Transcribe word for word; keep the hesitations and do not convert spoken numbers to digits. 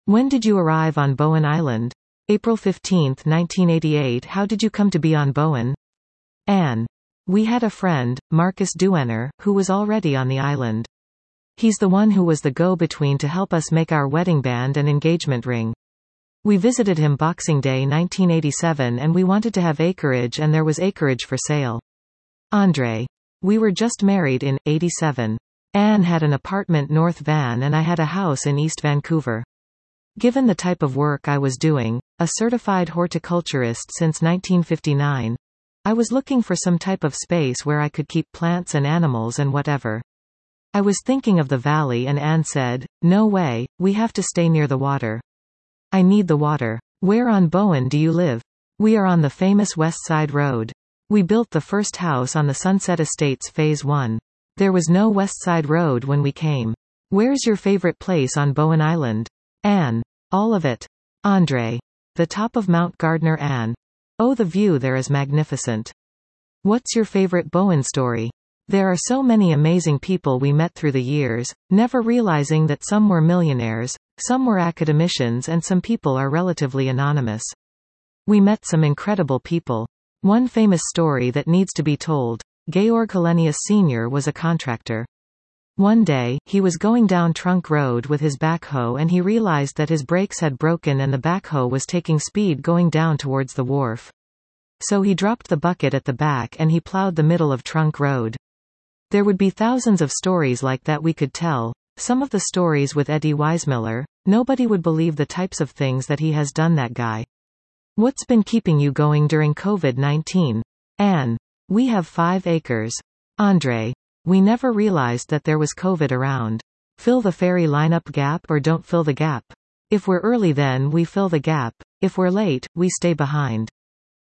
When did you arrive on Bowen Island? April fifteenth, nineteen eighty-eight. How did you come to be on Bowen? Anne. We had a friend, Marcus Duenner, who was already on the island. He's the one who was the go-between to help us make our wedding band and engagement ring. We visited him Boxing Day nineteen eighty-seven and we wanted to have acreage and there was acreage for sale. Andre. We were just married in eighty-seven. Anne had an apartment North Van and I had a house in East Vancouver. Given the type of work I was doing, a certified horticulturist since nineteen fifty-nine, I was looking for some type of space where I could keep plants and animals and whatever. I was thinking of the valley and Anne said, "No way, we have to stay near the water." I need the water. Where on Bowen do you live? We are on the famous West Side Road. We built the first house on the Sunset Estates Phase one. There was no West Side Road when we came. Where's your favorite place on Bowen Island? Anne. All of it. Andre. The top of Mount Gardner. Anne. Oh, the view there is magnificent. What's your favorite Bowen story? There are so many amazing people we met through the years, never realizing that some were millionaires, some were academicians and some people are relatively anonymous. We met some incredible people. One famous story that needs to be told. Georg Hellenius Senior was a contractor. One day, he was going down Trunk Road with his backhoe and he realized that his brakes had broken and the backhoe was taking speed going down towards the wharf. So he dropped the bucket at the back and he plowed the middle of Trunk Road. There would be thousands of stories like that we could tell. Some of the stories with Eddie Weismiller, nobody would believe the types of things that he has done, that guy. What's been keeping you going during COVID nineteen? Anne. We have five acres. Andre. We never realized that there was COVID around. Fill the ferry lineup gap or don't fill the gap. If we're early then we fill the gap. If we're late, we stay behind.